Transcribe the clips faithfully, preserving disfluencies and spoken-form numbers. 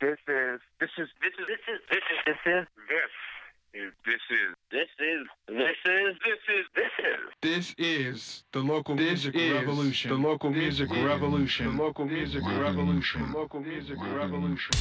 This is this is this is this is this is this is this is this is this is this is this is this is the local This music is revolution. the local This music is revolution. The local music revolution. The local music revolution.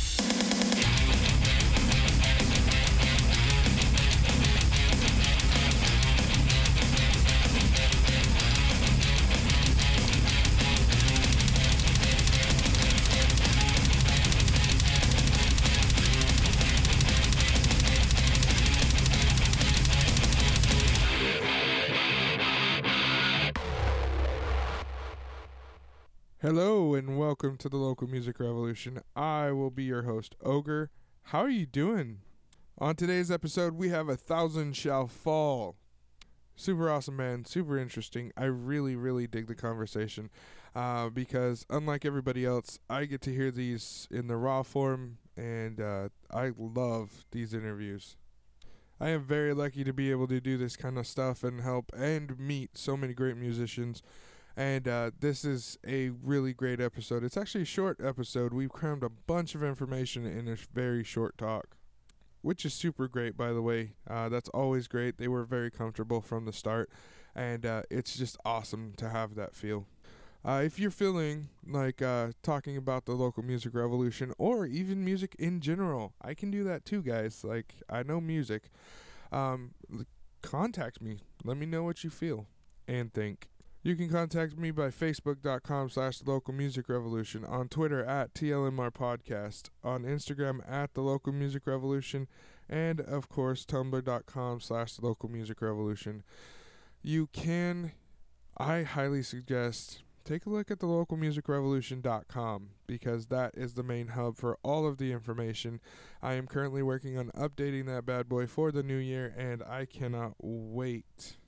Hello and welcome to the Local Music Revolution. I will be your host, Ogre. How are you doing? On today's episode, we have A Thousand Shall Fall. Super awesome, man. Super interesting. I really, really dig the conversation uh, because unlike everybody else, I get to hear these in the raw form, and uh, I love these interviews. I am very lucky to be able to do this kind of stuff and help and meet so many great musicians. And uh, this is a really great episode. It's actually a short episode. We've crammed a bunch of information in a very short talk, which is super great, by the way. Uh, that's always great. They were very comfortable from the start, and uh, it's just awesome to have that feel. Uh, if you're feeling like uh, talking about the local music revolution or even music in general, I can do that too, guys. Like, I know music. Um, contact me. Let me know what you feel and think. You can contact me by facebook.com slash the local music revolution, on Twitter at T L M R podcast, on Instagram at the local music revolution, and of course tumblr.com slash the local music revolution. You can, I highly suggest, take a look at the local music revolution dot com because that is the main hub for all of the information. I am currently working on updating that bad boy for the new year, and I cannot wait.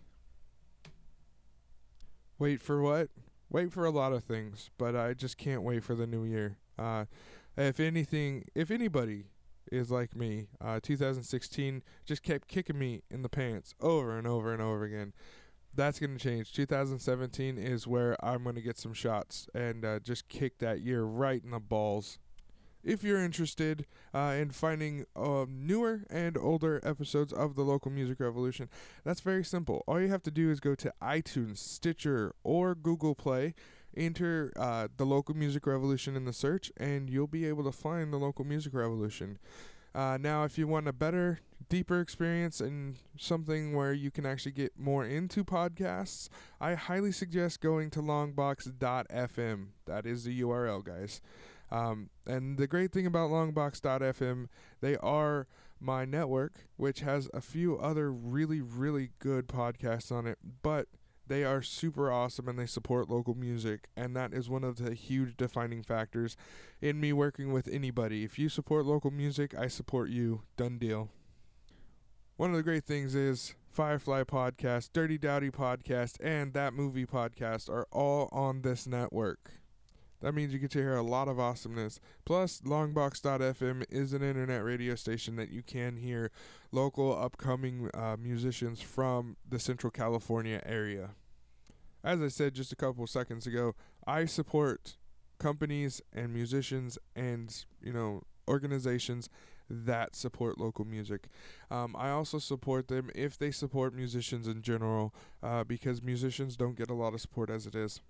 Wait for what? Wait for a lot of things, but I just can't wait for the new year. Uh, if anything, if anybody is like me, uh, two thousand sixteen just kept kicking me in the pants over and over and over again. That's going to change. two thousand seventeen is where I'm going to get some shots and uh, just kick that year right in the balls. If you're interested uh, in finding uh, newer and older episodes of the Local Music Revolution, that's very simple. All you have to do is go to iTunes, Stitcher, or Google Play, enter uh, the Local Music Revolution in the search, and you'll be able to find the Local Music Revolution. Uh, now, if you want a better, deeper experience and something where you can actually get more into podcasts, I highly suggest going to longbox dot f m. That is the U R L, guys. Um, and the great thing about longbox dot f m, they are my network, which has a few other really, really good podcasts on it, but they are super awesome and they support local music, and that is one of the huge defining factors in me working with anybody. If you support local music, I support you. Done deal. One of the great things is Firefly Podcast, Dirty Dowdy Podcast, and That Movie Podcast are all on this network. That means you get to hear a lot of awesomeness. Plus, longbox dot f m is an internet radio station that you can hear local upcoming uh, musicians from the Central California area. As I said just a couple seconds ago, I support companies and musicians and, you know, organizations that support local music. Um, I also support them if they support musicians in general, uh, because musicians don't get a lot of support as it is.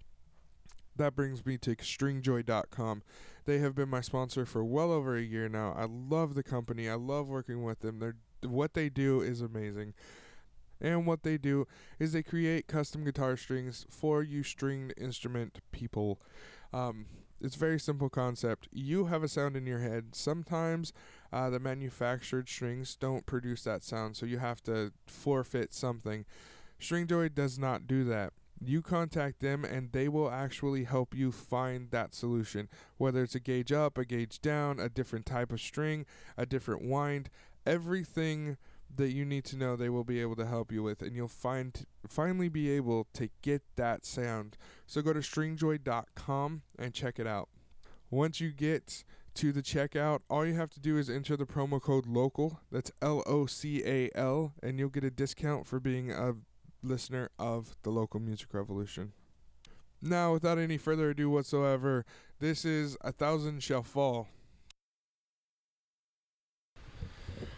That brings me to string joy dot com. They have been my sponsor for well over a year now. I love the company. I love working with them. They're, what they do is amazing. And what they do is they create custom guitar strings for you stringed instrument people. Um, it's a very simple concept. You have a sound in your head. Sometimes uh, the manufactured strings don't produce that sound, so you have to forfeit something. StringJoy does not do that. You contact them and they will actually help you find that solution, whether it's a gauge up, a gauge down, a different type of string, a different wind, everything that you need to know they will be able to help you with, and you'll find finally be able to get that sound. So go to string joy dot com and check it out. Once you get to the checkout, all you have to do is enter the promo code LOCAL, that's L O C A L, and you'll get a discount for being a listener of the Local Music Revolution. Now, without any further ado whatsoever, this is A Thousand Shall Fall.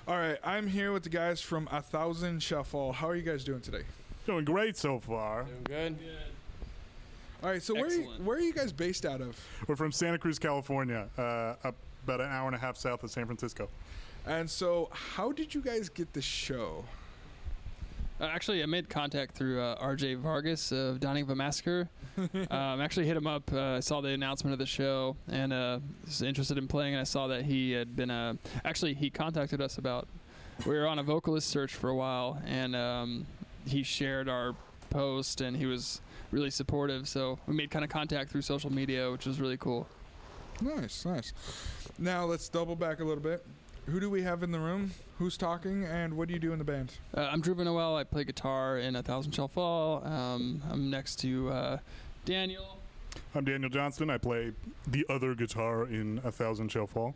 All right, I'm here with the guys from A Thousand Shall Fall. How are you guys doing today? Doing great so far. Doing good. All right, so where are, you, where are you guys based out of? We're from Santa Cruz, California, uh, up about an hour and a half south of San Francisco. And so how did you guys get the show? Uh, actually, I made contact through uh, R J Vargas of Dawning of a Massacre. um, actually hit him up. Uh, I saw the announcement of the show and uh, was interested in playing, and I saw that he had been uh, actually he contacted us about. We were on a vocalist search for a while, and um, he shared our post, and he was really supportive. So we made kind of contact through social media, which was really cool. Nice, nice. Now let's double back a little bit. Who do we have in the room? Who's talking, and what do you do in the band? Uh, I'm Drew Noel. I play guitar in A Thousand Shall Fall. Um, I'm next to uh, Daniel. I'm Daniel Johnston. I play the other guitar in A Thousand Shall Fall.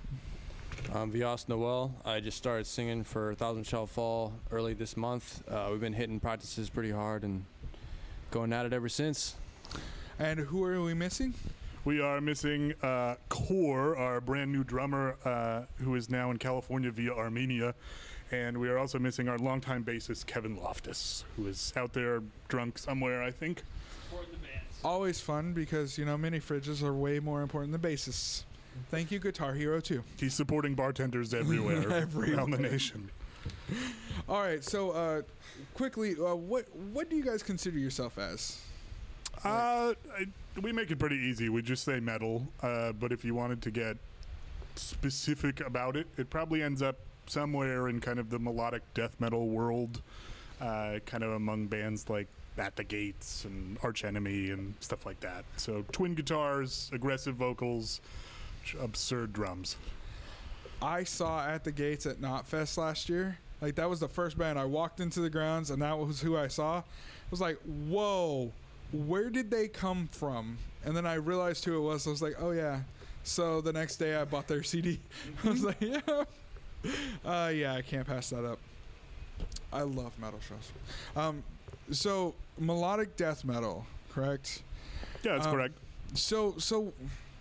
I'm Vyas Noel. I just started singing for A Thousand Shall Fall early this month. Uh, we've been hitting practices pretty hard and going at it ever since. And who are we missing? We are missing uh, Core, our brand new drummer, uh, who is now in California via Armenia. And we are also missing our longtime bassist, Kevin Loftus, who is out there drunk somewhere, I think. Always fun because, you know, mini fridges are way more important than bassists. Thank you, Guitar Hero, too. He's supporting bartenders everywhere, everywhere. around the nation. All right, so uh, quickly, uh, what what do you guys consider yourself as? Uh, I, we make it pretty easy. We just say metal. Uh, but if you wanted to get specific about it, it probably ends up somewhere in kind of the melodic death metal world, uh, kind of among bands like At the Gates and Arch Enemy and stuff like that. So twin guitars, aggressive vocals, absurd drums. I saw At the Gates at Knotfest last year. Like, that was the first band. I walked into the grounds, and that was who I saw. I was like, whoa. Where did they come from? And then I realized who it was. I was like, oh, yeah. So the next day I bought their C D. I was like, yeah. Uh, yeah, I can't pass that up. I love metal shows. Um, so melodic death metal, correct? Yeah, that's um, correct. So, so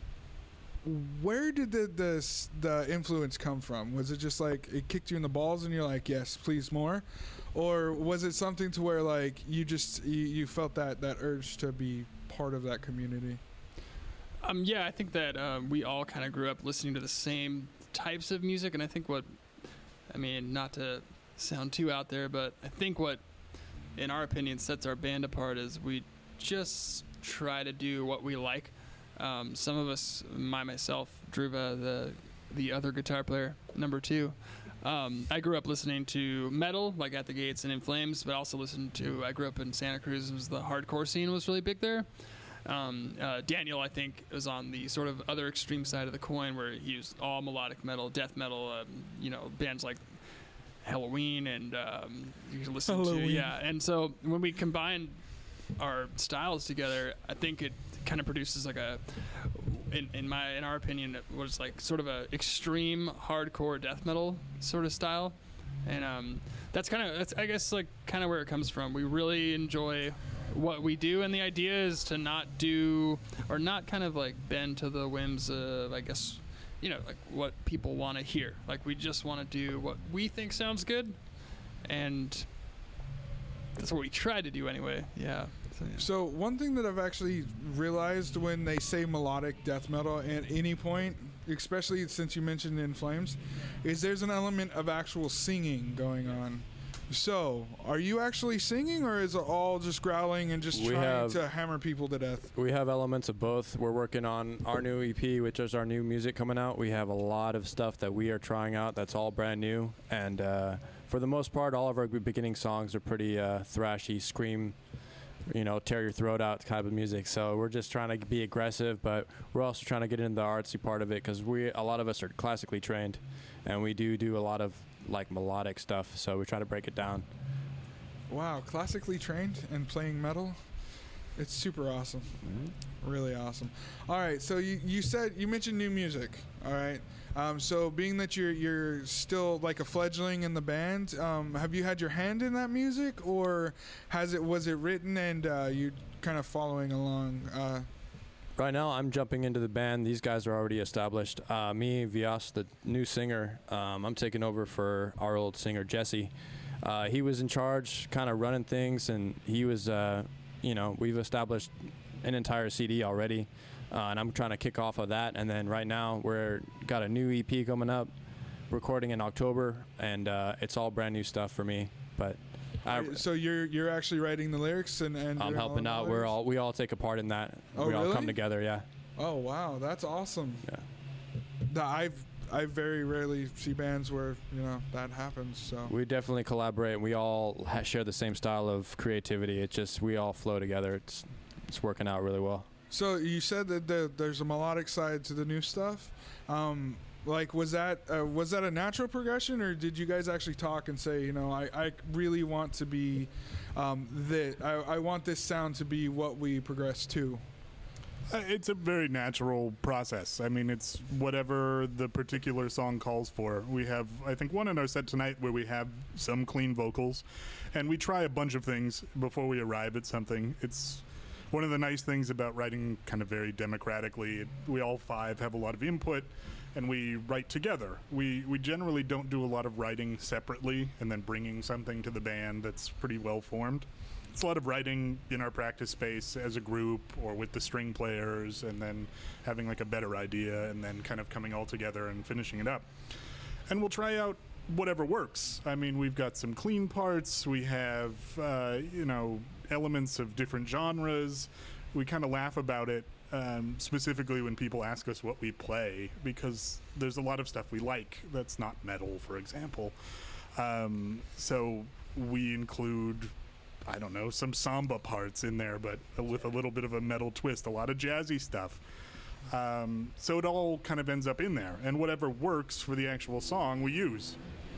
where did the, the the influence come from? Was it just like it kicked you in the balls and you're like, yes, please more? Or was it something to where, like, you just you, you felt that, that urge to be part of that community? Um, yeah, I think that um, we all kind of grew up listening to the same types of music, and I think what, I mean, not to sound too out there, but I think what, in our opinion, sets our band apart is we just try to do what we like. Um, some of us, my myself, Druva, the the other guitar player, number two, Um, I grew up listening to metal, like At the Gates and In Flames, but also listened to, I grew up in Santa Cruz. It was the hardcore scene was really big there. Um, uh, Daniel, I think, was on the sort of other extreme side of the coin where he used all melodic metal, death metal, um, you know, bands like Halloween and um, you can listen Halloween. to, yeah. And so when we combined our styles together, I think it kind of produces like a, in, in my in our opinion, it was like sort of a extreme hardcore death metal sort of style, and um, that's kind of that's I guess like kind of where it comes from. We really enjoy what we do, and the idea is to not do or not kind of like bend to the whims of, I guess, you know, like what people want to hear. Like we just want to do what we think sounds good, and that's what we try to do anyway. Yeah. So, yeah. So one thing that I've actually realized when they say melodic death metal at any point, especially since you mentioned In Flames, is there's an element of actual singing going on. So, are you actually singing, or is it all just growling and just We trying have- to hammer people to death? We have elements of both. We're working on our new E P, which is our new music coming out. We have a lot of stuff that we are trying out that's all brand new. And uh, for the most part, all of our beginning songs are pretty uh, thrashy, scream, you know, tear your throat out type of music. So we're just trying to be aggressive, but we're also trying to get into the artsy part of it because we, a lot of us are classically trained, and we do do a lot of like melodic stuff. So we try to break it down. Wow, classically trained and playing metal? It's super awesome. Mm-hmm. Really awesome. All right, so you, you said you mentioned new music. All right, um, so being that you're you're still like a fledgling in the band, um, have you had your hand in that music, or has it was it written and uh, you kind of following along? Uh, Right now, I'm jumping into the band. These guys are already established. Uh, me, Vyas, the new singer, um, I'm taking over for our old singer, Jesse. Uh, he was in charge, kind of running things, and he was, uh, you know, we've established an entire C D already, uh, and I'm trying to kick off of that. And then right now, we're got a new E P coming up, recording in October, and uh, it's all brand new stuff for me. But I, So you're you're actually writing the lyrics and, and I'm doing helping all out. the We're lyrics? all we all take a part in that. Oh, we all really? come together. Yeah. Oh wow, that's awesome. Yeah. The, I've I very rarely see bands where you know that happens. So We definitely collaborate. We all ha- share the same style of creativity. It's just we all flow together. It's it's working out really well. so you said that the, there's a melodic side to the new stuff. Um, like was that uh, was that a natural progression, or did you guys actually talk and say, you know, I, I really want to be um, that I, I want this sound to be what we progress to. Uh, It's a very natural process. I mean, it's whatever the particular song calls for. We have, I think, one in our set tonight where we have some clean vocals, and we try a bunch of things before we arrive at something. It's one of the nice things about writing kind of very democratically. We all five have a lot of input, and we write together. We we generally don't do a lot of writing separately and then bringing something to the band that's pretty well formed. It's a lot of writing in our practice space as a group or with the string players, and then having like a better idea and then kind of coming all together and finishing it up. And we'll try out whatever works. I mean, we've got some clean parts. We have, uh, you know, elements of different genres. We kind of laugh about it, um, specifically when people ask us what we play, because there's a lot of stuff we like that's not metal, for example. Um, so we include, I don't know, some samba parts in there, but with a little bit of a metal twist, a lot of jazzy stuff. Um, so it all kind of ends up in there, and whatever works for the actual song, we use.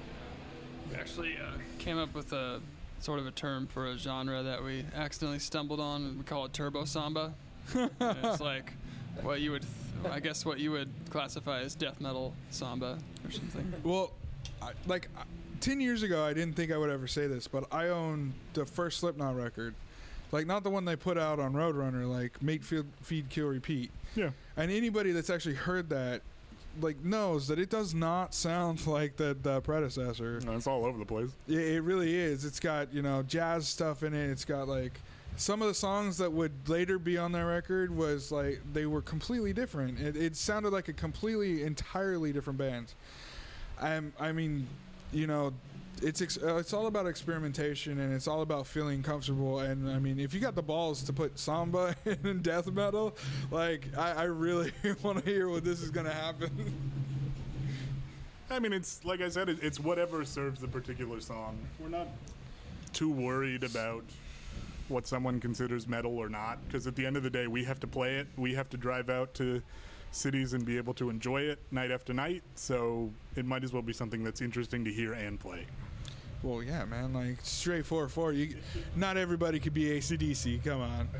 We actually uh, came up with a sort of a term for a genre that we accidentally stumbled on, and we call it turbo samba. And it's like what you would, th- I guess, what you would classify as death metal samba or something. Well, I, like uh, ten years ago, I didn't think I would ever say this, but I owned the first Slipknot record, like not the one they put out on Roadrunner, like Mate, Feed, Feed, Kill, Repeat. Yeah. And anybody that's actually heard that, like, knows that it does not sound like the, the predecessor. No, it's all over the place. It, it really is. It's got, you know, jazz stuff in it. It's got, like, some of the songs that would later be on their record was, like, they were completely different. It, it sounded like a completely, entirely different band. Um, I mean, you know, it's ex- uh, it's all about experimentation, and it's all about feeling comfortable. And I mean, if you got the balls to put samba in death metal, like I, I really want to hear what this is gonna happen. I mean, it's like I said, it, it's whatever serves the particular song. We're not too worried about what someone considers metal or not, because at the end of the day, we have to play it. We have to drive out to cities and be able to enjoy it night after night. So it might as well be something that's interesting to hear and play. Well, yeah, man, like straight four four. You, not everybody could be A C D C. Come on.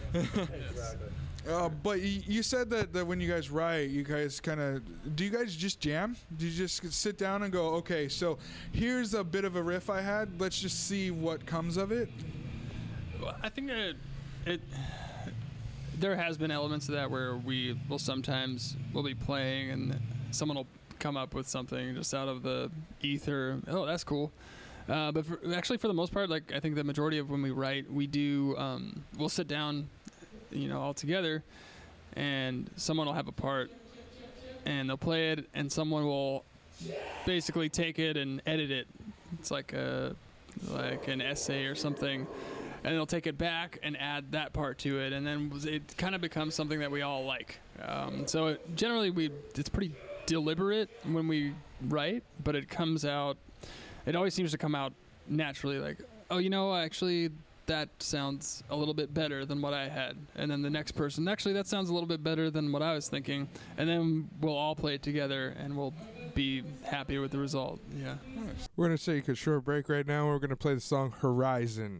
Uh, but you, you said that, that when you guys write, you guys kind of, do you guys just jam? Do you just sit down and go, okay, so here's a bit of a riff I had. Let's just see what comes of it? Well, I think it, it there has been elements of that where we will sometimes we'll be playing and someone will come up with something just out of the ether. Oh, that's cool. Uh, but for, actually, for the most part, like I think the majority of when we write, we do um, we'll sit down, you know, all together, and someone will have a part, and they'll play it, and someone will basically take it and edit it. It's like a like an essay or something, and they'll take it back and add that part to it, and then it kind of becomes something that we all like. Um, so it, generally, we it's pretty deliberate when we write, but it comes out. It always seems to come out naturally, like, oh, you know, actually, that sounds a little bit better than what I had. And then the next person, actually, that sounds a little bit better than what I was thinking. And then we'll all play it together, and we'll be happy with the result. Yeah. We're going to take a short break right now. We're going to play the song Horizon.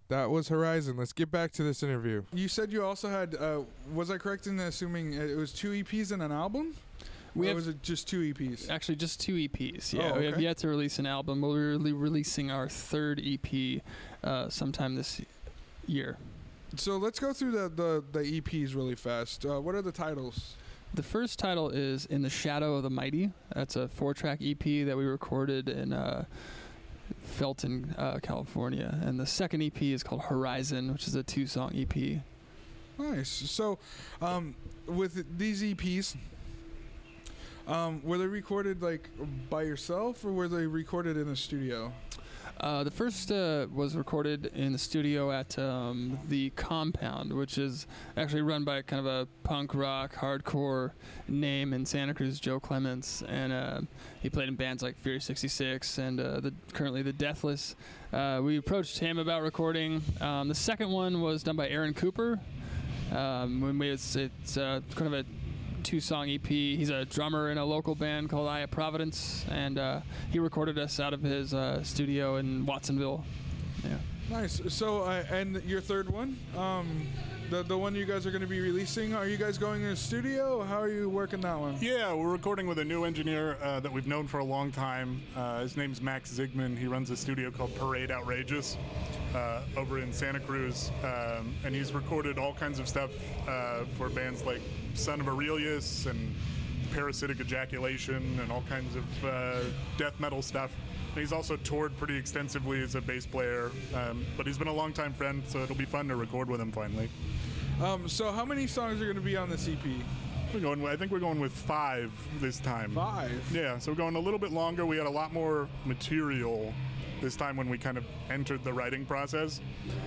That was Horizon. Let's get back to this interview. You said you also had, uh, was I correct in assuming it was two E Ps and an album? We or have was it just two E Ps? actually just two E Ps. Yeah, Oh, we have okay. yet to release an album. We're re- releasing our third E P uh, sometime this year. So let's go through the, the, the E Ps really fast. Uh, what are the titles? The first title is In the Shadow of the Mighty. That's a four-track E P that we recorded in uh, Felton, uh, California. And the second E P is called Horizon, which is a two-song E P. Nice. So um, with these E Ps, um, were they recorded like by yourself or were they recorded in the studio? Uh, the first uh, was recorded in the studio at um, the Compound, which is actually run by kind of a punk rock, hardcore name in Santa Cruz, Joe Clements, and uh, he played in bands like Fury sixty-six and uh, the, currently the Deathless. Uh, we approached him about recording. Um, the second one was done by Aaron Cooper. Um, when we, it's it's uh, kind of a two-song E P. He's a drummer in a local band called Eye of Providence, and uh, he recorded us out of his uh, studio in Watsonville. Yeah. Nice. So, uh, and your third one, um, the the one you guys are going to be releasing, are you guys going in the studio? How are you working that one? Yeah, we're recording with a new engineer uh, that we've known for a long time. Uh, his name's Max Zigman. He runs a studio called Parade Outrageous uh, over in Santa Cruz, um, and he's recorded all kinds of stuff uh, for bands like Son of Aurelius and Parasitic Ejaculation and all kinds of uh, death metal stuff. And he's also toured pretty extensively as a bass player, um, but he's been a longtime friend, so it'll be fun to record with him finally. Um, so, how many songs are going to be on this E P? We're going. I think we're going with five this time. Five. Yeah, so we're going a little bit longer. We had a lot more material this time when we kind of entered the writing process.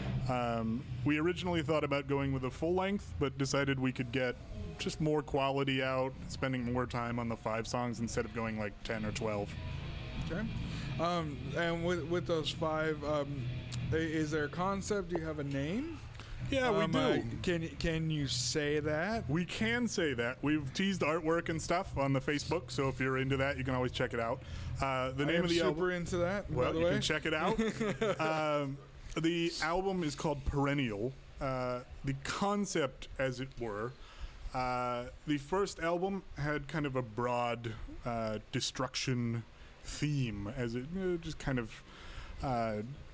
Um, we originally thought about going with a full length, but decided we could get just more quality out, spending more time on the five songs instead of going like ten or twelve. Okay. Um, and with with those five, um, i- is there a concept? Do you have a name? Yeah, we Um, do. uh, can can you say that? We can say that. We've teased artwork and stuff on the Facebook, so if you're into that, you can always check it out. Uh, the I name am of the super album. into that. Well, by the you way. can check it out. um, the album is called Perennial. Uh, the concept, as it were, uh, the first album had kind of a broad uh, destruction theme, as it you know, just kind of. Uh,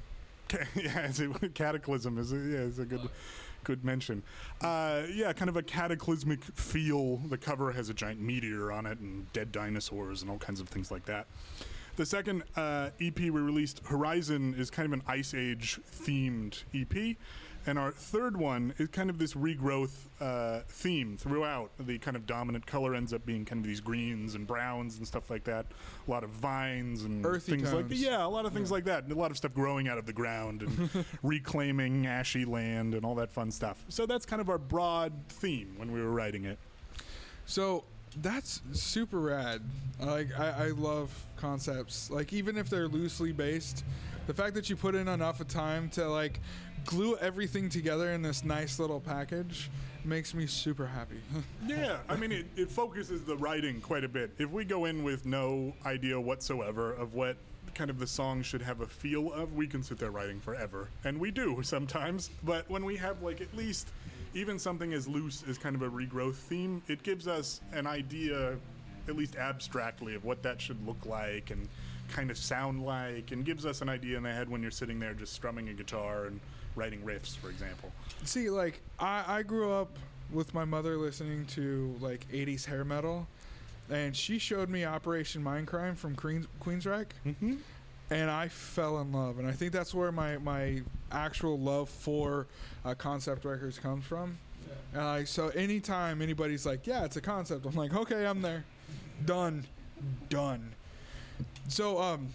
ca- yeah, as a cataclysm is a, yeah, is a good. Good mention. Uh, yeah, kind of a cataclysmic feel. The cover has a giant meteor on it and dead dinosaurs and all kinds of things like that. The second uh, E P we released, Horizon, is kind of an Ice Age themed E P. And our third one is kind of this regrowth uh, theme throughout. The kind of dominant color ends up being kind of these greens and browns and stuff like that. A lot of vines and Earthy things like that. tones. Yeah, a lot of things like that. And a lot of stuff growing out of the ground and reclaiming ashy land and all that fun stuff. So that's kind of our broad theme when we were writing it. So that's super rad. Like I, I love concepts. Like even if they're loosely based, the fact that you put in enough of time to like glue everything together in this nice little package makes me super happy. Yeah, I mean, it, it focuses the writing quite a bit. If we go in with no idea whatsoever of what kind of the song should have a feel of, we can sit there writing forever. And we do sometimes. But when we have, like, at least even something as loose as kind of a regrowth theme, it gives us an idea, at least abstractly, of what that should look like and kind of sound like, and gives us an idea in the head when you're sitting there just strumming a guitar and writing riffs, for example. See, like I, I grew up with my mother listening to like eighties hair metal, and she showed me Operation Mindcrime from Queens, Queensryche, Mm-hmm. and I fell in love. And I think that's where my, my actual love for uh, concept records comes from. And I, so anytime anybody's like, yeah, it's a concept, I'm like, okay, I'm there. Done. Done. So, um,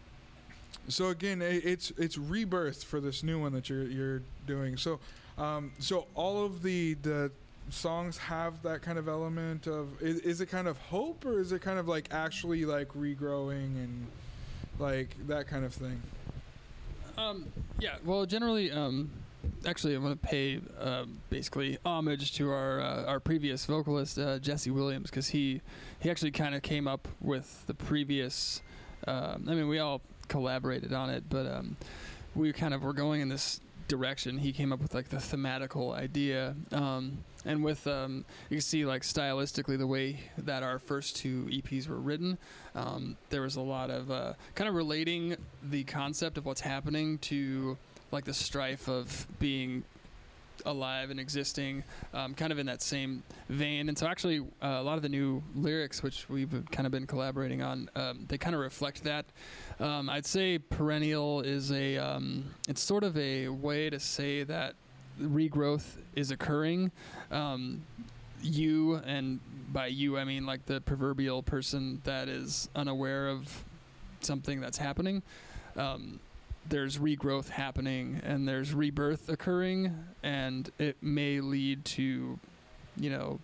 so again, it, it's it's rebirth for this new one that you're you're doing. So, um, so all of the the songs have that kind of element of is, is it kind of hope, or is it kind of like actually like regrowing and like that kind of thing? Um, yeah, well, generally, um, actually, I'm going to pay uh, basically homage to our uh, our previous vocalist, uh, Jesse Williams, because he, he actually kind of came up with the previous. Um, I mean, we all collaborated on it, but um, we kind of were going in this direction. He came up with like the thematical idea, um, and with um, you can see like stylistically the way that our first two E Ps were written. Um, there was a lot of uh, kind of relating the concept of what's happening to like the strife of being alive and existing, um, kind of in that same vein. And so actually uh, a lot of the new lyrics, which we've kind of been collaborating on, um, they kind of reflect that. Um, I'd say perennial is a, um, it's sort of a way to say that regrowth is occurring. Um, you, and by you I mean like the proverbial person that is unaware of something that's happening. Um, there's regrowth happening and there's rebirth occurring, and it may lead to, you know,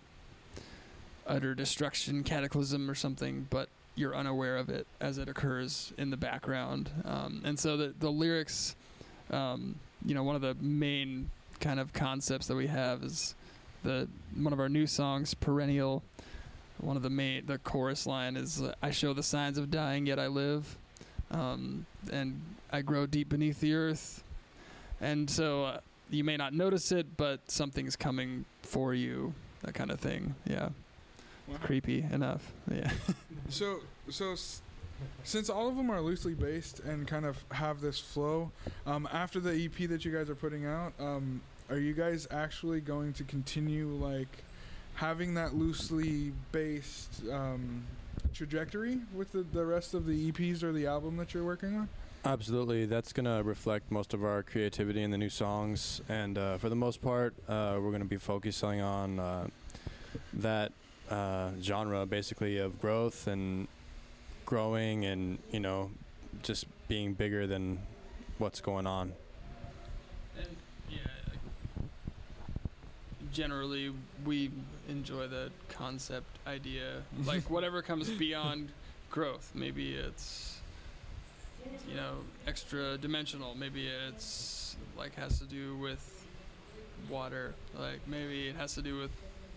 utter destruction, cataclysm or something, but you're unaware of it as it occurs in the background. Um, and so the, the lyrics, um, you know, one of the main kind of concepts that we have is the one of our new songs, Perennial. One of the main, the chorus line is, uh, I show the signs of dying, yet I live. Um, and I grow deep beneath the earth. And so uh, you may not notice it, but something's coming for you, that kind of thing. Yeah. Wow. Creepy enough. Yeah. So, so s- since all of them are loosely based and kind of have this flow, um, after the E P that you guys are putting out, um, are you guys actually going to continue like having that loosely based um, trajectory with the, the rest of the E Ps or the album that you're working on? Absolutely. That's going to reflect most of our creativity in the new songs. And uh, for the most part, uh, we're going to be focusing on uh, that uh, genre, basically, of growth and growing and, you know, just being bigger than what's going on. And yeah, like, generally we enjoy the concept idea, like whatever comes beyond growth. Maybe it's, you know, extra dimensional. Maybe it's like has to do with water. Like maybe it has to do with,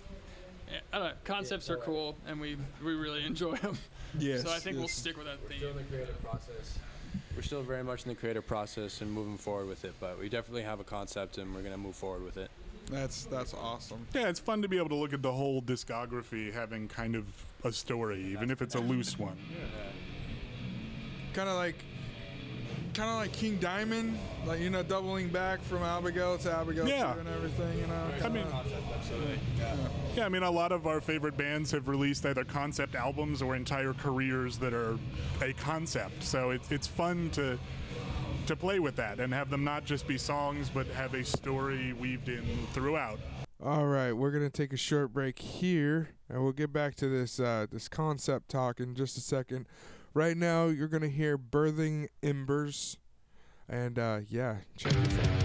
I don't know. Concepts are cool, and we we really enjoy them. Yes. So I think yes. we'll stick with that We're theme. still in the creative process. We're still very much in the creative process and moving forward with it, but we definitely have a concept and we're going to move forward with it. That's that's awesome. Yeah, it's fun to be able to look at the whole discography having kind of a story, even if it's a loose one. Kind of like, kind of like King Diamond, like, you know, doubling back from Abigail to Abigail Yeah. two and everything, you know. I mean, yeah, I mean, a lot of our favorite bands have released either concept albums or entire careers that are a concept. So it's it's fun to to play with that and have them not just be songs, but have a story weaved in throughout. All right, we're gonna take a short break here, and we'll get back to this uh, this concept talk in just a second. Right now, you're gonna hear "Birthing Embers," and uh, yeah, check this out.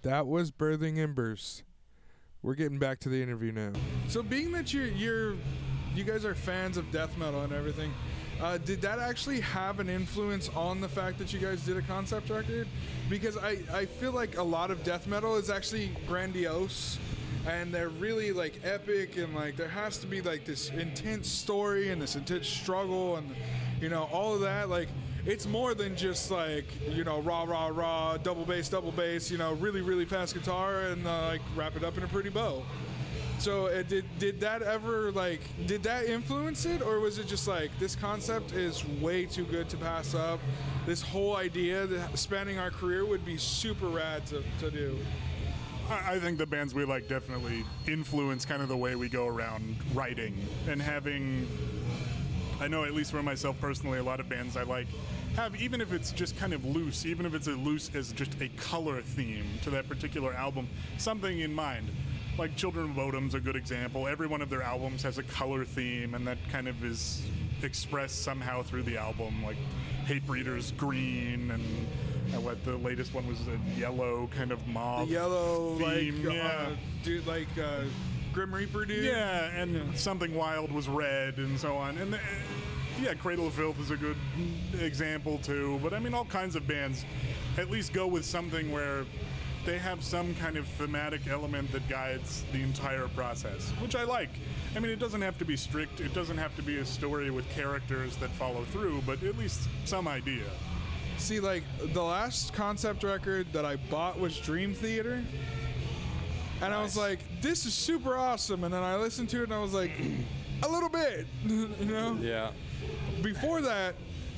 that was Birthing Embers. We're getting back to the interview now. So being that you're you're you guys are fans of death metal and everything, uh, did that actually have an influence on the fact that you guys did a concept record? Because I, I feel like a lot of death metal is actually grandiose, and they're really like epic, and like there has to be like this intense story and this intense struggle, and you know all of that. Like it's more than just like, you know, rah rah rah, double bass, double bass, you know, really really fast guitar, and uh, like wrap it up in a pretty bow. So uh, did did that ever like did that influence it, or was it just like this concept is way too good to pass up? This whole idea that spanning our career would be super rad to, to do. I I think the bands we like definitely influence kind of the way we go around writing and having. I know, at least for myself personally, a lot of bands I like have, even if it's just kind of loose, even if it's as loose as just a color theme to that particular album, something in mind. Like Children of Bodom's a good example. Every one of their albums has a color theme, and that kind of is expressed somehow through the album. Like Hatebreeder's green, and uh, what the latest one was a yellow kind of mauve The yellow theme. like yeah. uh, dude like uh, Grim Reaper dude. Yeah, and Something Wild was red, and so on. And uh, yeah, Cradle of Filth is a good example too. But I mean, all kinds of bands at least go with something where they have some kind of thematic element that guides the entire process, which I like. I mean, it doesn't have to be strict. It doesn't have to be a story with characters that follow through, but at least some idea. See, like the last concept record that I bought was Dream Theater. And I was like, this is super awesome. And then I listened to it and I was like, a little bit, you know? Yeah. Before that,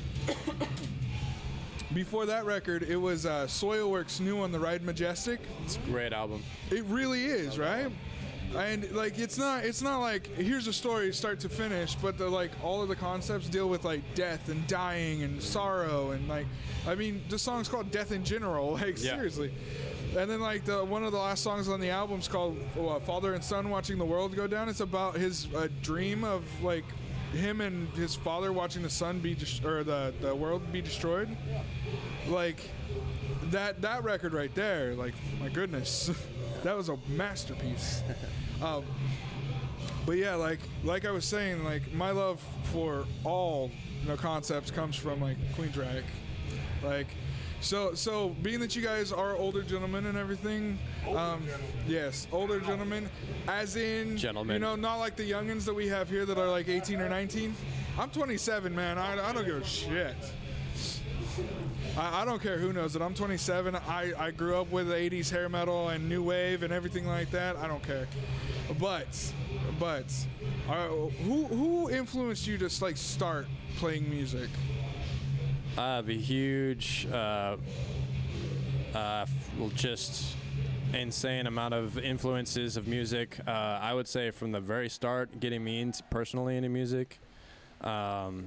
before that record, it was uh, Soilworks' new on the Ride Majestic. It's a great album. It really is, right? And like, it's not, it's not like here's a story start to finish, but the like all of the concepts deal with like death and dying and sorrow and like, I mean, the song's called Death in General, like Yeah. seriously. And then like the one of the last songs on the album is called uh, Father and Son Watching the World Go Down. It's about his uh, dream of like him and his father watching the sun be des- or the the world be destroyed. Like that that record right there, like my goodness, that was a masterpiece. um, but yeah, like like I was saying, like my love for all you know concepts comes from like Queensryche, like. So, so being that you guys are older gentlemen and everything, um, yes, older gentlemen, as in, Gentlemen. you know, not like the youngins that we have here that are like eighteen or nineteen. I'm twenty-seven, man. I, I don't give a shit. I, I don't care who knows it. I'm twenty-seven. I, I grew up with eighties hair metal and new wave and everything like that. I don't care. But, but, uh, who who influenced you to like start playing music? I have a huge, uh, uh, well, just insane amount of influences of music. Uh, I would say from the very start, getting me into, personally into music. Um,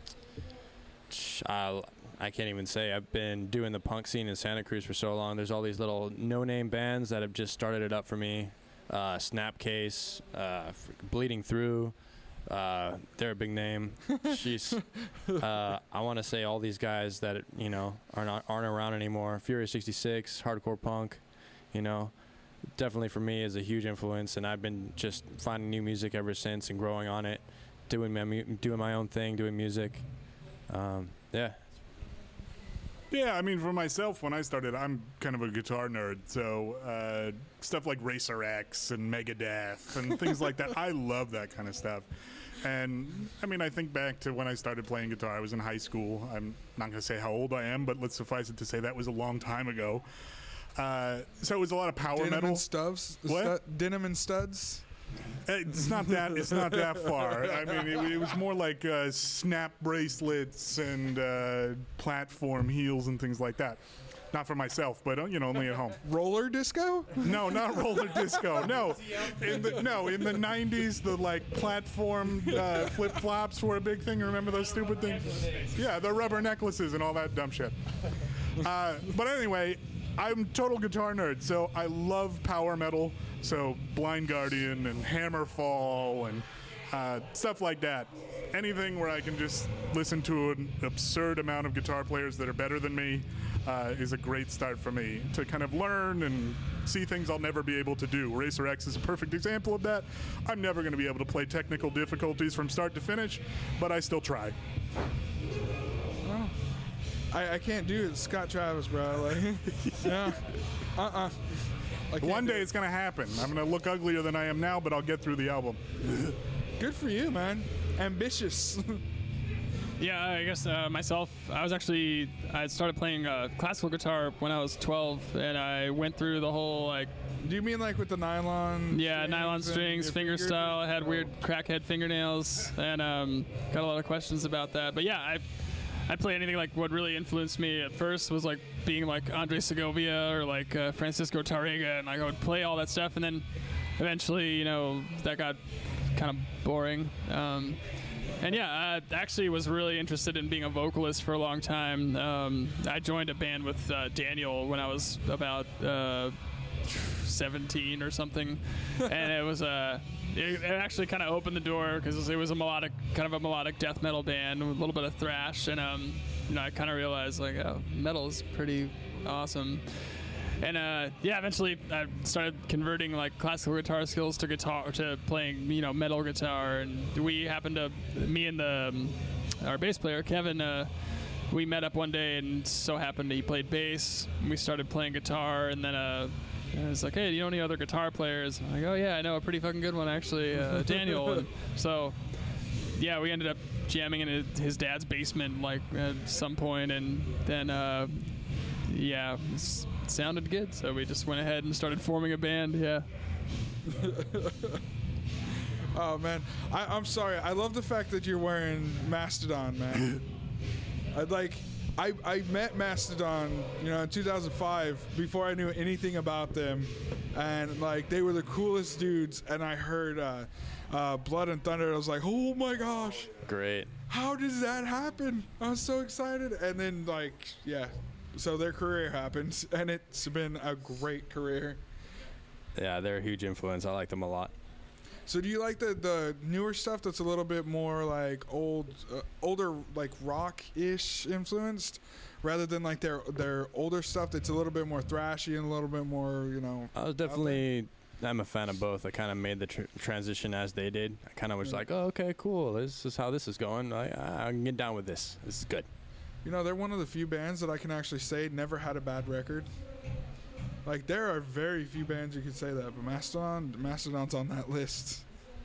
I, I can't even say. I've been doing the punk scene in Santa Cruz for so long. There's all these little no-name bands that have just started it up for me. Uh, Snapcase, uh, Bleeding Through. Uh, they're a big name. She's. Uh, I want to say all these guys that you know are not aren't around anymore. Furious sixty-six, hardcore punk. You know, definitely for me is a huge influence, and I've been just finding new music ever since and growing on it, doing my mu- doing my own thing, doing music. Um, yeah. Yeah, I mean, for myself, when I started, I'm kind of a guitar nerd, so uh, stuff like Racer X and Megadeth and things like that, I love that kind of stuff. And, I mean, I think back to when I started playing guitar. I was in high school. I'm not going to say how old I am, but let's suffice it to say that was a long time ago. Uh, so it was a lot of power Denim metal. and studs? What? Stu- denim and studs? It's not that. It's not that far. I mean, it, it was more like uh, snap bracelets and uh, platform heels and things like that. Not for myself, but uh, you know, only at home. Roller disco? No, not roller disco. No, in the no in the nineties, the like platform uh, flip flops were a big thing. Remember those stupid things? Yeah, the rubber necklaces and all that dumb shit. Uh, but anyway. I'm total guitar nerd, so I love power metal. So Blind Guardian and Hammerfall and uh, stuff like that. Anything where I can just listen to an absurd amount of guitar players that are better than me uh, is a great start for me to kind of learn and see things I'll never be able to do. Racer X is a perfect example of that. I'm never going to be able to play technical difficulties from start to finish, but I still try. Well, I, I can't do it, Scott Travis, bro. Like, yeah, uh-uh. I can't One do day it. it's going to happen. I'm going to look uglier than I am now, but I'll get through the album. Good for you, man. Ambitious. Yeah, I guess uh, myself, I was actually, I started playing uh, classical guitar when I was twelve, and I went through the whole, like, Do you mean like with the nylon? yeah, strings nylon and strings, your finger fingers? style. I had weird crackhead fingernails, and um, got a lot of questions about that. But yeah, I, I play anything. Like, what really influenced me at first was like being like Andre Segovia or like uh, Francisco Tarrega, and like I would play all that stuff, and then eventually, you know, that got kind of boring. Um, And yeah, I actually was really interested in being a vocalist for a long time. Um, I joined a band with uh, Daniel when I was about uh, seventeen or something, and it was a. It, it actually kind of opened the door because it was a melodic, kind of a melodic death metal band with a little bit of thrash, and um, you know, I kind of realized like, oh, metal is pretty awesome. And uh, yeah, eventually I started converting like classical guitar skills to guitar to playing, you know, metal guitar. And we happened to, me and the um, our bass player Kevin, uh, we met up one day, and so happened he played bass. And we started playing guitar, and then uh, I was like, hey, do you know any other guitar players? I'm like, oh yeah, I know a pretty fucking good one actually, uh, Daniel. And so yeah, we ended up jamming in his, his dad's basement like at some point, and then uh, yeah. It's, sounded good, so we just went ahead and started forming a band. Yeah. Oh man, I, I'm sorry. I love the fact that you're wearing Mastodon, man. I'd like, I I met Mastodon, you know, in two thousand five before I knew anything about them, and like they were the coolest dudes. And I heard uh, uh, Blood and Thunder. I was like, oh my gosh, Great. how does that happen? I was so excited. And then like, yeah. So their career happens, and it's been a great career. Yeah, they're a huge influence. I like them a lot. So do you like the, the newer stuff that's a little bit more like old, uh, older like rock-ish influenced, rather than like their their older stuff that's a little bit more thrashy and a little bit more, you know? I was definitely, I'm a fan of both. I kind of made the tr- transition as they did. I kind of was Yeah. like, oh, okay, cool. This is how this is going. I, I can get down with this. This is good. You know, they're one of the few bands that I can actually say never had a bad record. Like, there are very few bands you could say that, but Mastodon, Mastodon's on that list.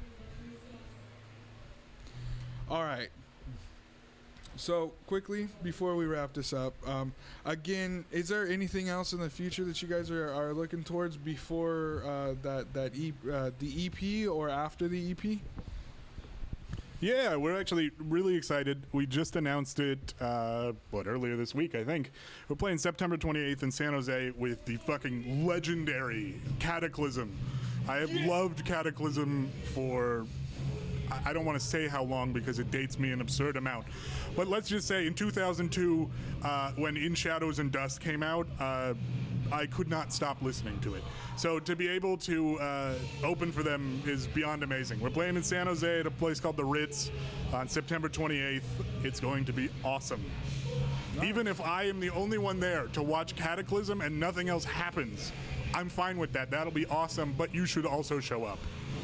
All right. So, quickly, before we wrap this up, um, again, is there anything else in the future that you guys are, are looking towards before uh, that, that e- uh, the E P or after the E P? Yeah, we're actually really excited. We just announced it, uh, what, earlier this week, I think. We're playing September twenty-eighth in San Jose with the fucking legendary Cataclysm. I have loved Cataclysm for, I- I don't want to say how long because it dates me an absurd amount. But let's just say in two thousand two, uh, when In Shadows and Dust came out, uh, I could not stop listening to it. So to be able to uh, open for them is beyond amazing. We're playing in San Jose at a place called the Ritz on September twenty-eighth. It's going to be awesome. Nice. Even if I am the only one there to watch Cataclysm and nothing else happens, I'm fine with that. That'll be awesome, but you should also show up.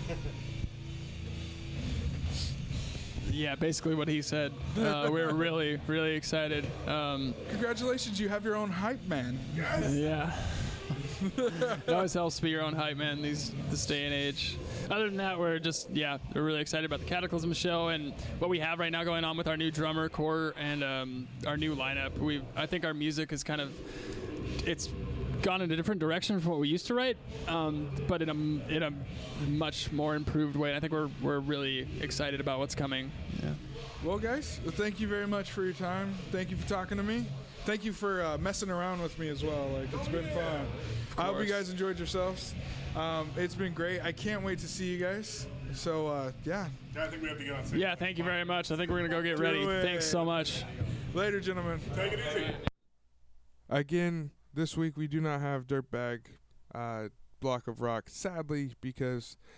Yeah, basically what he said. Uh, we're really, really excited. Um, Congratulations, you have your own hype man. yeah. It always helps to be your own hype man these this day and age. Other than that, we're just, yeah, we're really excited about the Cataclysm show and what we have right now going on with our new drummer, Core, and um, our new lineup. We, I think our music is kind of, it's gone in a different direction from what we used to write, um, but in a, in a much more improved way. And I think we're, we're really excited about what's coming. Yeah. Well, guys, thank you very much for your time. Thank you for talking to me. Thank you for uh, messing around with me as well. Like, it's been fun. I hope you guys enjoyed yourselves. Um, it's been great. I can't wait to see you guys. So, uh, yeah. I think we have to get on stage. Yeah, thank you very much. I think we're going to go get Do ready. it. Thanks so much. Later, gentlemen. Take it easy. Again, this week we do not have Dirtbag uh, Block of Rock, sadly, because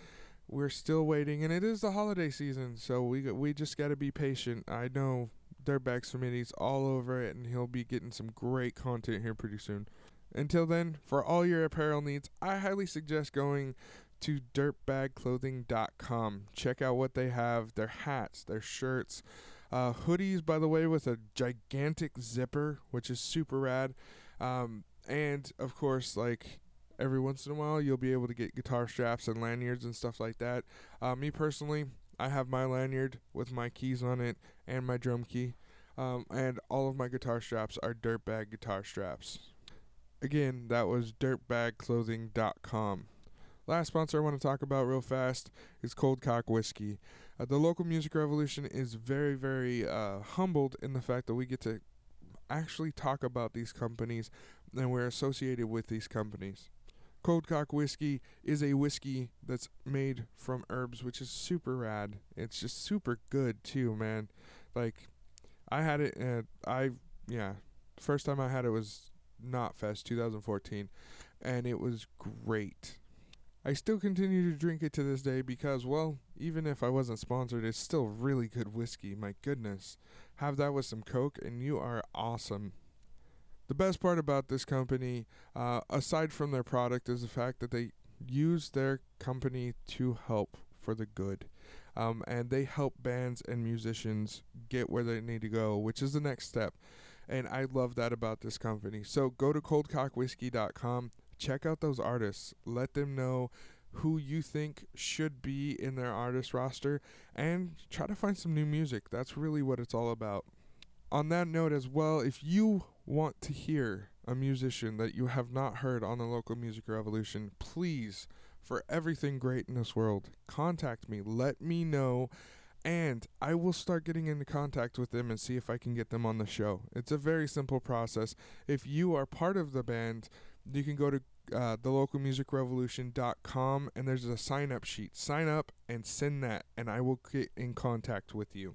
we're still waiting, and it is the holiday season, so we g- we just got to be patient. I know Dirtbag Smitty's all over it, and he'll be getting some great content here pretty soon. Until then, for all your apparel needs, I highly suggest going to dirtbag clothing dot com. Check out what they have, their hats, their shirts, uh, hoodies, by the way, with a gigantic zipper, which is super rad. Um, and, of course, like, every once in a while, you'll be able to get guitar straps and lanyards and stuff like that. Uh, me personally, I have my lanyard with my keys on it and my drum key. Um, and all of my guitar straps are Dirtbag guitar straps. Again, that was dirtbag clothing dot com. Last sponsor I want to talk about real fast is Cold Cock Whiskey. Uh, the local music revolution is very, very uh, humbled in the fact that we get to actually talk about these companies and we're associated with these companies. Cold Cock Whiskey is a whiskey that's made from herbs, which is super rad. It's just super good too, man. Like, I had it, and I, yeah, first time I had it was Knotfest twenty fourteen, and it was great. I still continue to drink it to this day because, well, even if I wasn't sponsored, it's still really good whiskey. My goodness. Have that with some Coke, and you are awesome. The best part about this company, uh, aside from their product, is the fact that they use their company to help for the good. Um, and they help bands and musicians get where they need to go, which is the next step. And I love that about this company. So go to cold cock whiskey dot com. Check out those artists. Let them know who you think should be in their artist roster. And try to find some new music. That's really what it's all about. On that note as well, if you want to hear a musician that you have not heard on the local music revolution, please, for everything great in this world, contact me. Let me know. And I will start getting into contact with them and see if I can get them on the show. It's a very simple process. If you are part of the band, you can go to uh, the local music revolution dot com and there's a sign-up sheet. Sign up and send that, and I will get in contact with you.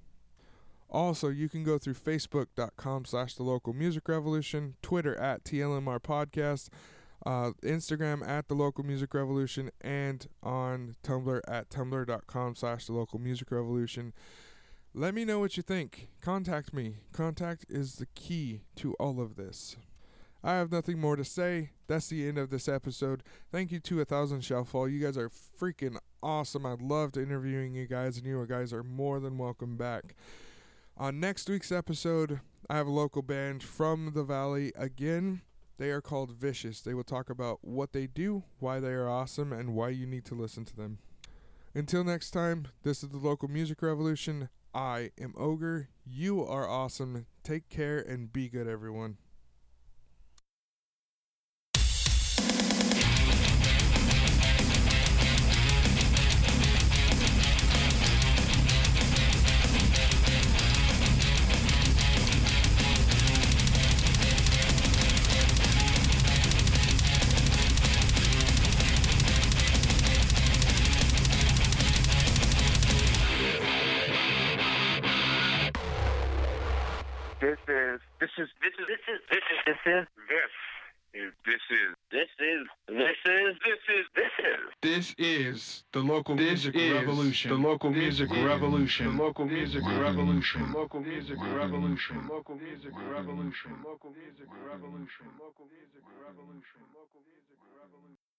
Also, you can go through facebook.com slash the local music revolution, Twitter at T L M R podcast, uh, Instagram at the local music revolution, and on Tumblr at tumblr.com slash the local music revolution. Let me know what you think. Contact me. Contact is the key to all of this. I have nothing more to say. That's the end of this episode. Thank you to A Thousand Shall Fall. You guys are freaking awesome. I loved interviewing you guys, and you guys are more than welcome back. On next week's episode, I have a local band from the Valley again. They are called Vicious. They will talk about what they do, why they are awesome, and why you need to listen to them. Until next time, this is the Local Music Revolution. I am Ogre. You are awesome. Take care and be good, everyone. This is this is this is this is this is this is this is this is this is this is this is This is the Local This Music is Revolution. the local This music is revolution. The Local Music Revolution. Local music revolution. Local music revolution. Local music revolution. Local music revolution. Local music revolution.